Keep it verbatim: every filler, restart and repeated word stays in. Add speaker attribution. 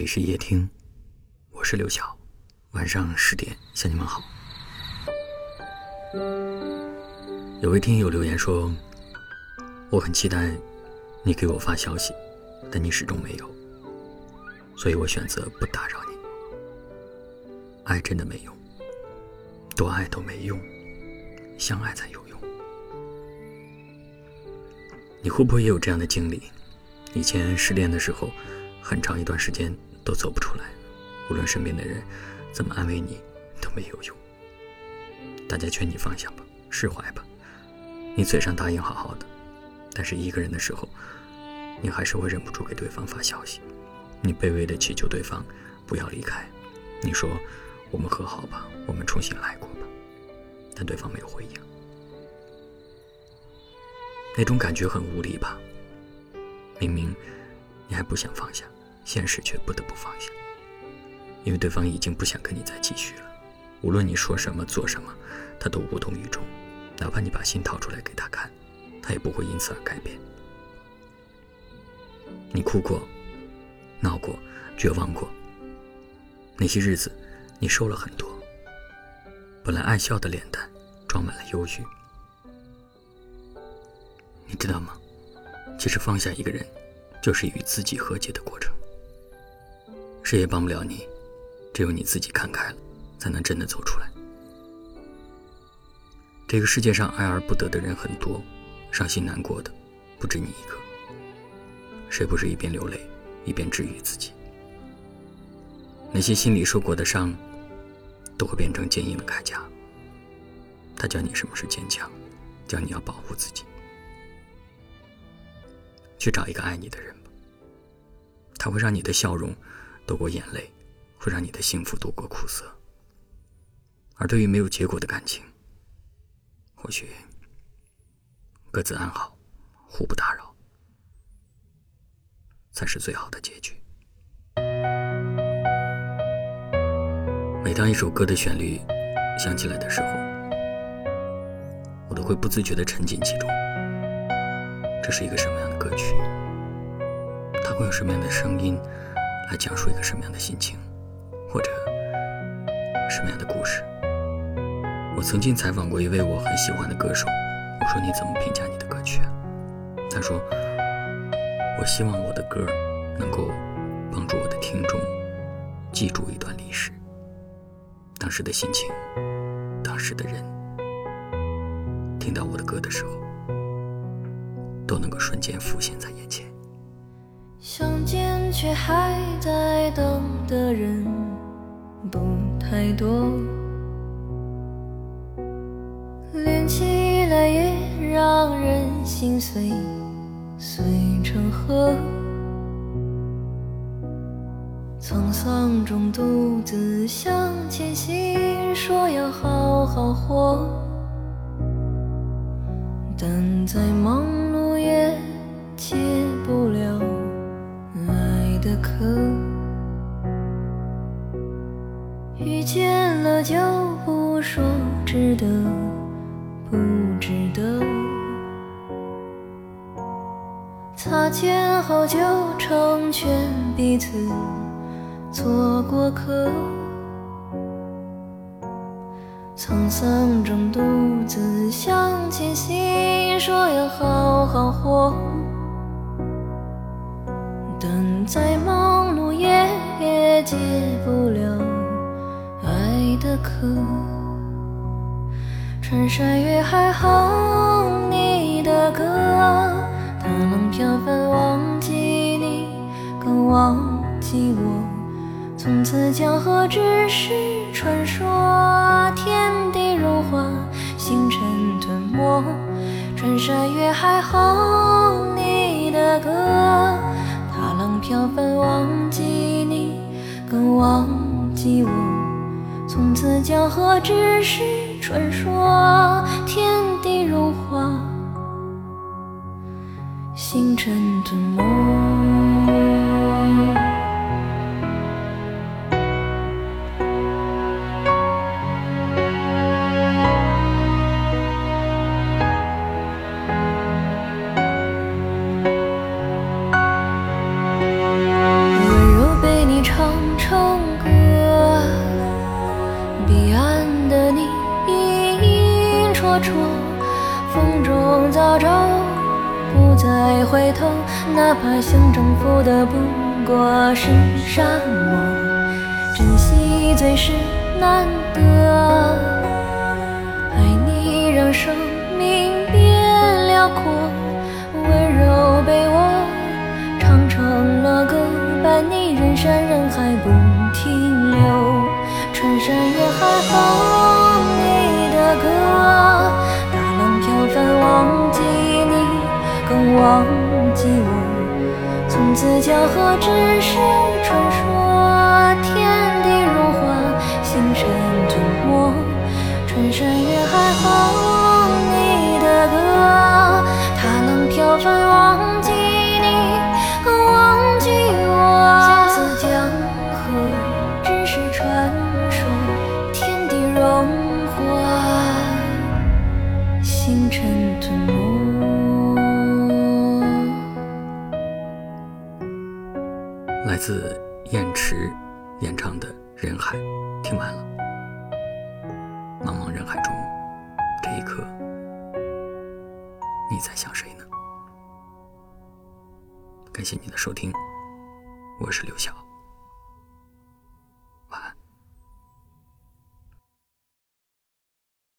Speaker 1: 里是夜听，我是刘晓，晚上十点向你们好。有位听友留言说，我很期待你给我发消息，但你始终没有，所以我选择不打扰你。爱真的没用，多爱都没用，相爱才有用。你会不会也有这样的经历？以前失恋的时候，很长一段时间都走不出来，无论身边的人怎么安慰你都没有用。大家劝你放下吧，释怀吧，你嘴上答应好好的，但是一个人的时候，你还是会忍不住给对方发消息。你卑微的祈求对方不要离开，你说我们和好吧，我们重新来过吧，但对方没有回应。那种感觉很无力吧，明明你还不想放下，现实却不得不放下，因为对方已经不想跟你再继续了。无论你说什么做什么，他都无动于衷，哪怕你把心掏出来给他看，他也不会因此而改变。你哭过，闹过，绝望过，那些日子你瘦了很多，本来爱笑的脸蛋装满了忧郁。你知道吗？其实放下一个人就是与自己和解的过程，谁也帮不了你，只有你自己看开了，才能真的走出来。这个世界上爱而不得的人很多，伤心难过的不止你一个，谁不是一边流泪一边治愈自己？那些心里受过的伤都会变成坚硬的铠甲，他教你什么是坚强，教你要保护自己。去找一个爱你的人吧，他会让你的笑容躲过眼泪，会让你的幸福躲过苦涩。而对于没有结果的感情，或许各自安好，互不打扰，才是最好的结局。每当一首歌的旋律响起来的时候，我都会不自觉地沉浸其中。这是一个什么样的歌曲？它会用什么样的声音来讲述一个什么样的心情，或者什么样的故事？我曾经采访过一位我很喜欢的歌手，我说你怎么评价你的歌曲啊？他说，我希望我的歌能够帮助我的听众记住一段历史，当时的心情，当时的人，听到我的歌的时候都能够瞬间浮现在眼前。
Speaker 2: 相见却还在等的人不太多，连起来也让人心碎碎成河，沧桑中独自向前行，说要好好活，但再忙碌也解不了爱的渴，遇见了就不说值得不值得，擦肩后就成全彼此做过客，沧桑中独自向前行，说要好好活，但再忙碌也解不了爱的渴。穿山越海哼你的歌，踏浪飘帆忘记你，更忘记我，从此江河只是传说，天地融化，星辰吞没，穿山越海哼你的歌，踏浪飘帆忘记你，更忘记我，从此江河只是传说，天地融化，星辰吞没。温柔被你唱想征服的不过是沙漠，珍惜最是难得。爱你让生命变辽阔，温柔被我唱成了歌，伴你人山人海不停留。穿山越海哼你的歌，大浪飘翻忘记你，更忘记我。从此江河只是传说，天地融化，星辰吞没。穿山越海哼你的歌，大浪飘翻忘记你，更忘记我。从此江河只是传说，天地融化，星辰吞没。
Speaker 1: 来自燕池演唱的《人海》听完了。茫茫人海中，这一刻你在想谁呢？感谢你的收听，我是刘晓。